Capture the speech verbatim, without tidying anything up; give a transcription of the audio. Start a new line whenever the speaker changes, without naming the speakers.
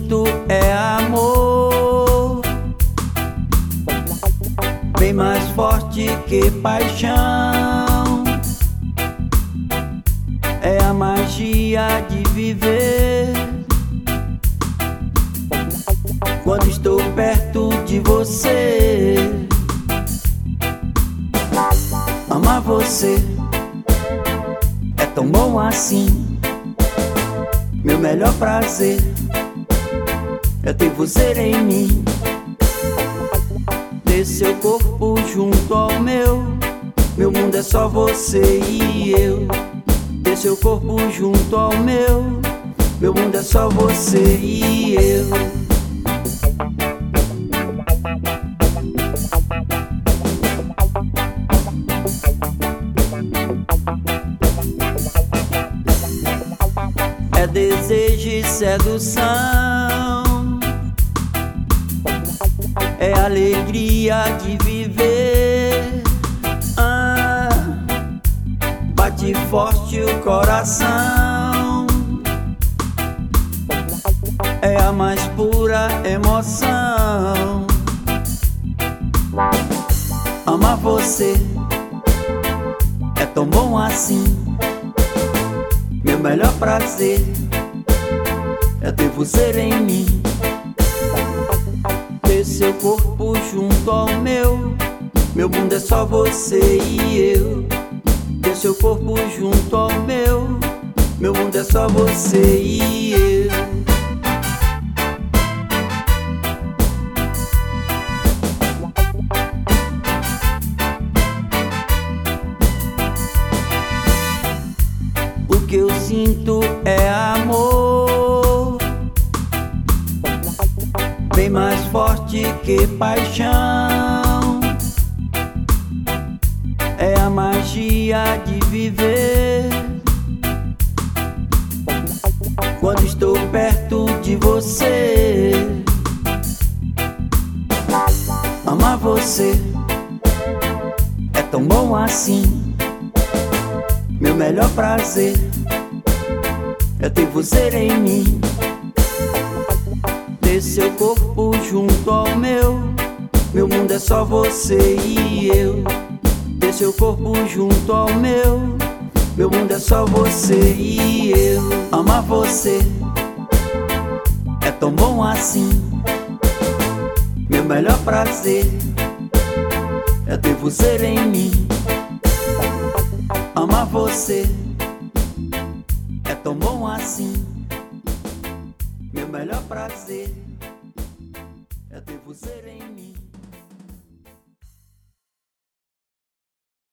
sinto é amor, bem mais forte que paixão. É a magia de viver quando estou perto de você. Amar você é tão bom assim. Meu melhor prazer é ter você em mim. Ter seu corpo junto ao meu. Meu mundo é só você e eu. Ter seu corpo junto ao meu. Meu mundo é só você e eu. É desejo e sedução, é alegria de viver. Ah, bate forte o coração, é a mais pura emoção. Amar você é tão bom assim. Meu melhor prazer é ter você em mim. Ter seu corpo junto ao meu. Meu mundo é só você e eu. Ter seu corpo junto ao meu. Meu mundo é só você e eu. O que eu sinto é amor, bem mais forte que paixão. É a magia de viver quando estou perto de você. Amar você é tão bom assim. Meu melhor prazer é ter você em mim. Ter seu corpo junto ao meu. Meu mundo é só você e eu. Ter seu corpo junto ao meu. Meu mundo é só você e eu. Amar você é tão bom assim. Meu melhor prazer é ter você em mim. Amar você é tão bom assim. Meu melhor prazer é ter você em mim.